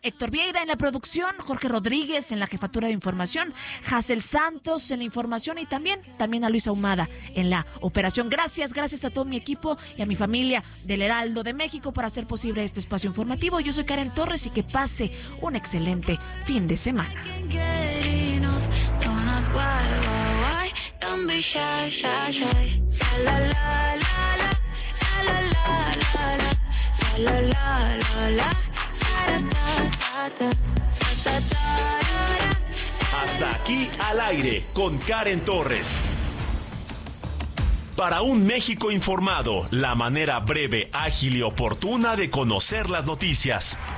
Héctor Vieira en la producción, Jorge Rodríguez en la jefatura de información, Hazel Santos en la información y también a Luis Ahumada en la operación. Gracias a todo mi equipo y a mi familia del Heraldo de México por hacer posible este espacio informativo. Yo soy Karen Torres y que pase un excelente fin de semana. Hasta aquí al aire con Karen Torres. Para un México informado, la manera breve, ágil y oportuna de conocer las noticias.